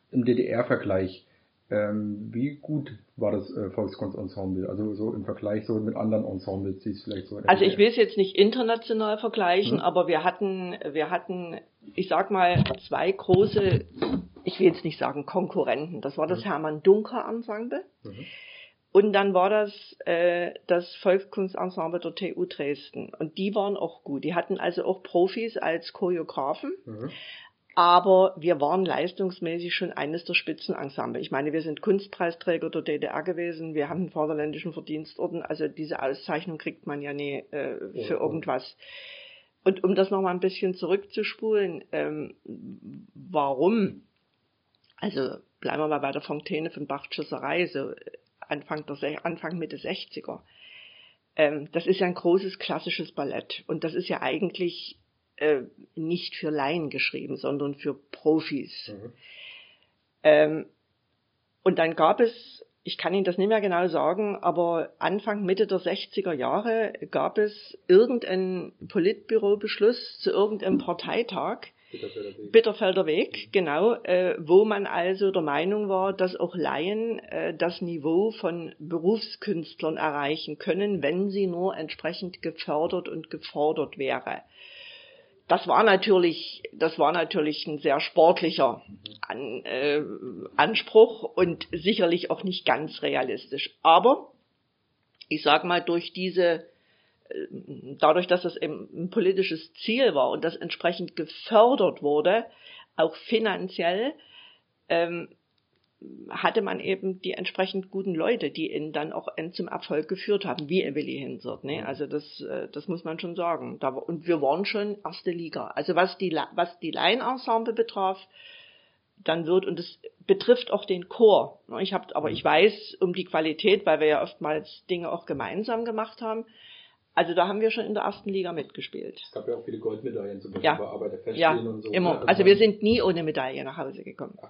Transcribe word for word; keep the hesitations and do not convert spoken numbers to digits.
im D D R-Vergleich, ähm, wie gut war das äh, Volkskunstensemble? Also so im Vergleich so mit anderen Ensembles, die es vielleicht so in der Also D D R. ich will es jetzt nicht international vergleichen, Mhm. aber wir hatten, wir hatten, ich sag mal, zwei große, ich will jetzt nicht sagen Konkurrenten. Das war das Mhm. Hermann Duncker Ensemble. Mhm. Und dann war das äh, das Volkskunstensemble der T U Dresden. Und die waren auch gut. Die hatten also auch Profis als Choreografen. Mhm. Aber wir waren leistungsmäßig schon eines der Spitzenensemble. Ich meine, wir sind Kunstpreisträger der D D R gewesen. Wir haben einen Vaterländischen Verdienstorden. Also diese Auszeichnung kriegt man ja nie äh, für Ja, irgendwas. Und um das nochmal ein bisschen zurückzuspulen, ähm, warum? Also bleiben wir mal bei der Fontäne von Bachschusserei, so Anfang, der, Anfang Mitte sechziger. Ähm, das ist ja ein großes klassisches Ballett. Und das ist ja eigentlich äh, nicht für Laien geschrieben, sondern für Profis. Mhm. Ähm, und dann gab es, ich kann Ihnen das nicht mehr genau sagen, aber Anfang, Mitte der sechziger Jahre gab es irgendeinen Politbürobeschluss zu irgendeinem Parteitag, Bitterfelder Weg. Bitterfelder Weg, genau, äh, wo man also der Meinung war, dass auch Laien äh, das Niveau von Berufskünstlern erreichen können, wenn sie nur entsprechend gefördert und gefordert wäre. Das war natürlich, das war natürlich ein sehr sportlicher An, äh, Anspruch und sicherlich auch nicht ganz realistisch. Aber ich sag mal, durch diese dadurch, dass es eben ein politisches Ziel war und das entsprechend gefördert wurde, auch finanziell, ähm, hatte man eben die entsprechend guten Leute, die ihn dann auch zum Erfolg geführt haben, wie Willy Hinsert. Ne? Also das, das muss man schon sagen. Da war, und wir waren schon erste Liga. Also was die, was die Laienensemble betraf, dann wird, und es betrifft auch den Chor. Ich hab, aber ich weiß um die Qualität, weil wir ja oftmals Dinge auch gemeinsam gemacht haben. Also da haben wir schon in der ersten Liga mitgespielt. Es gab ja auch viele Goldmedaillen, zum Beispiel Ja, bei Arbeit der Feststehen ja, und so. immer. Ne? Also wir sind nie ohne Medaille nach Hause gekommen.